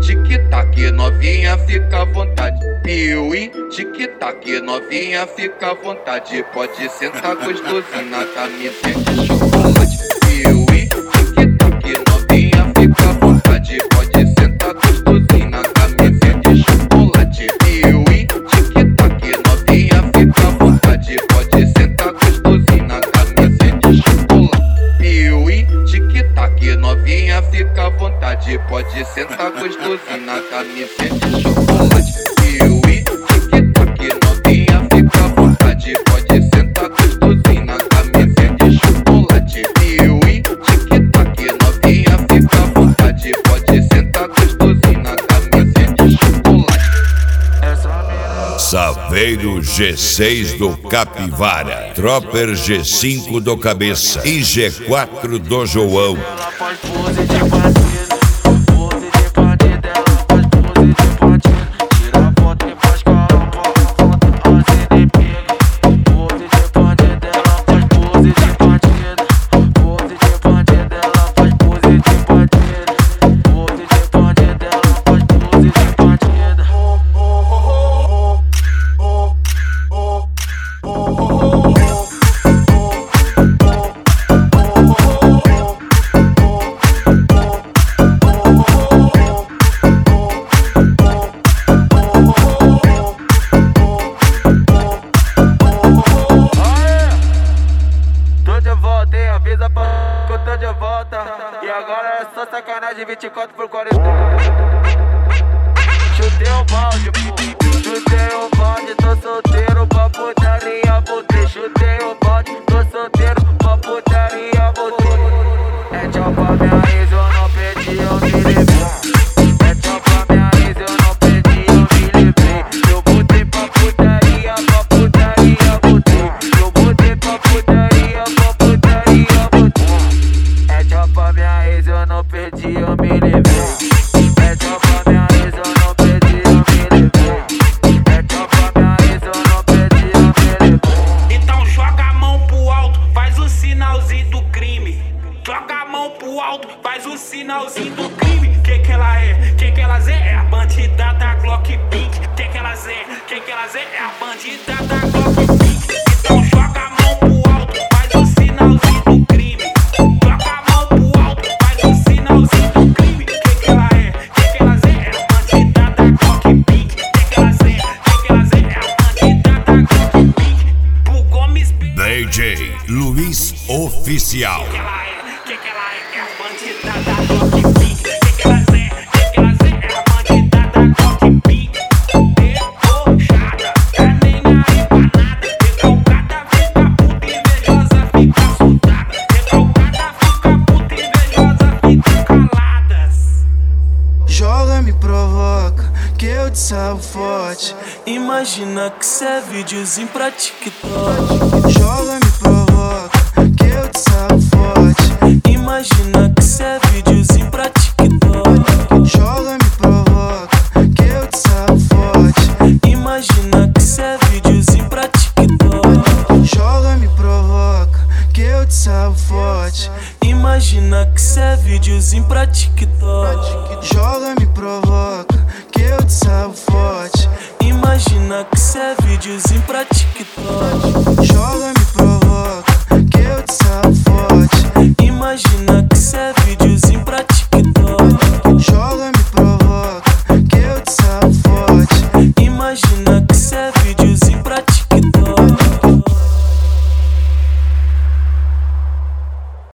tic-tac, novinha, fica à vontade. Piuí, tic-tac, novinha, fica à vontade. Pode sentar gostosinho na camisinha de chocolate. Piuí, tic-tac, novinha, fica à vontade. Pode sentar gostosinho na camisinha de chocolate. Piuí, tic-tac, novinha, fica à vontade. Pode sentar gostosinho na camisinha de chocolate. Piuí, tic-tac, novinha, fica à vontade. Pode sentar gostosinho na camisinha de chocolate. Piuí, tic-tac, novinha, fica à vontade. Pode sentar gostosinho na camisinha de chocolate. Piuí, tic-tac, novinha, fica à vontade. Pode sentar gostosinho na camisinha de chocolate. Saveiro G6 do Capivara, Tropper G5 do Cabeça e G4 do João. Que eu tô de volta. E agora é só sacanagem, 24/40. Chutei o balde, pô. Chutei o balde, tô solteiro pra putaria, voltei. Chutei o balde, tô solteiro pra putaria, voltei. É tchau pra minha ex, eu não perdi, eu me livrei. É tchau pra minha ex, eu não perdi, eu me livrei. Eu voltei pra putaria, voltei. Eu voltei pra putaria, voltei. É tchau pra minha ex, eu não perdi, eu me livrei. É tchau pra minha ex, eu não perdi, eu me livrei. É tchau pra minha ex, eu não perdi, eu me livrei. Então joga a mão pro alto, faz o sinalzinho do crime. Joga a mão pro alto, faz o sinalzinho do crime. Que ela é? Que elas é? É a bandida da Glock Pink. Que elas é? Que elas é? É a bandida da Glock Pink. Então joga a mão pro alto, faz o sinalzinho do crime. Joga a mão pro alto, faz o sinalzinho do crime. Que ela é? Que elas é? É a bandida da Glock Pink. Que elas é? Que elas é? É a bandida da Glock Pink. Pro Gomes DJ Luiz Oficial. Que ela é? É a bandida da Glock Pink. Que elas é? Que elas é? É a bandida da Glock Pink. Debochada, tá nem aí pra nada. Recalcada fica puta, invejosa fica soltada. Recalcada fica puta, invejosa fica caladas. Joga, me provoca, que eu te salvo forte. Imagina que cê é videozinho pra TikTok. Joga, me provoca, que eu te salvo forte. Imagina que cê é videozinho pra TikTok. Joga, me provoca, que eu te salvo forte. Imagina que cê é videozinho pra TikTok. Joga, me provoca, que eu te salvo forte. Imagina que cê é videozinho pra TikTok. Joga, me provoca, que eu te salvo forte. Imagina que cê é videozinho pra TikTok.